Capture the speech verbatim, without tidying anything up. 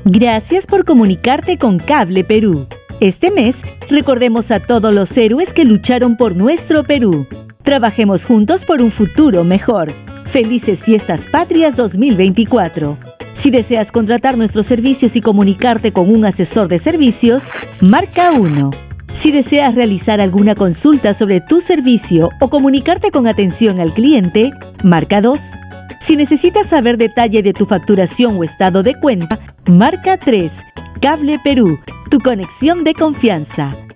Gracias por comunicarte con Cable Perú. Este mes, recordemos a todos los héroes que lucharon por nuestro Perú. Trabajemos juntos por un futuro mejor. Felices Fiestas Patrias dos mil veinticuatro. Si deseas contratar nuestros servicios y comunicarte con un asesor de servicios, marca uno. Si deseas realizar alguna consulta sobre tu servicio o comunicarte con atención al cliente, marca dos. Si necesitas saber detalle de tu facturación o estado de cuenta, marca tres. Cable Perú, tu conexión de confianza.